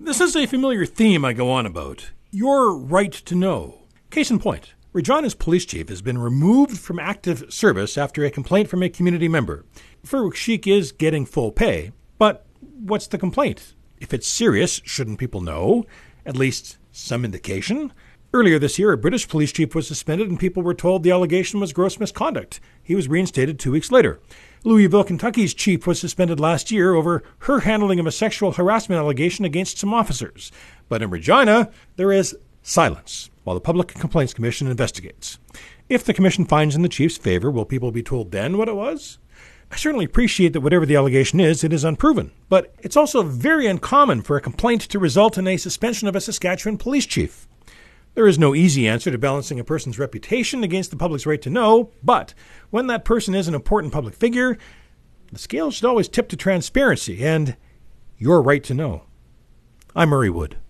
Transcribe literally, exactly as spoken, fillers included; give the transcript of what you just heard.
This is a familiar theme I go on about. Your right to know. Case in point, Regina's police chief has been removed from active service after a complaint from a community member. Farouk Sheikh is getting full pay, but what's the complaint? If it's serious, shouldn't people know? At least some indication? Earlier this year, a British police chief was suspended and people were told the allegation was gross misconduct. He was reinstated two weeks later. Louisville, Kentucky's chief was suspended last year over her handling of a sexual harassment allegation against some officers. But in Regina, there is silence while the Public Complaints Commission investigates. If the commission finds in the chief's favor, will people be told then what it was? I certainly appreciate that whatever the allegation is, it is unproven. But it's also very uncommon for a complaint to result in a suspension of a Saskatchewan police chief. There is no easy answer to balancing a person's reputation against the public's right to know, but when that person is an important public figure, the scale should always tip to transparency and your right to know. I'm Murray Wood.